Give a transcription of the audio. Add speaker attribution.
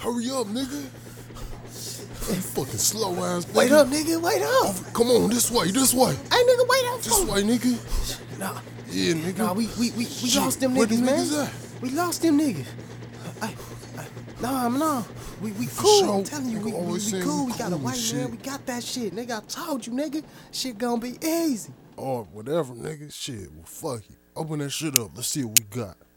Speaker 1: Hurry up, nigga. You fucking slow ass nigga.
Speaker 2: Wait up, nigga. Wait up.
Speaker 1: Come on, this way.
Speaker 2: Hey, nigga, wait up.
Speaker 1: This way, nigga.
Speaker 2: Nah.
Speaker 1: Yeah, nigga.
Speaker 2: Nah, we lost them
Speaker 1: Where
Speaker 2: niggas,
Speaker 1: the
Speaker 2: man.
Speaker 1: niggas at?
Speaker 2: We lost them niggas. Nah. We cool.
Speaker 1: sure.
Speaker 2: I'm telling you,
Speaker 1: Nigga
Speaker 2: we
Speaker 1: always saying
Speaker 2: cool.
Speaker 1: we
Speaker 2: We got a
Speaker 1: cool
Speaker 2: white
Speaker 1: and
Speaker 2: man.
Speaker 1: shit.
Speaker 2: We got that shit, nigga. I told you, nigga. Shit gonna be easy.
Speaker 1: Or whatever, nigga. Shit, well, fuck it. Open that shit up. Let's see what we got.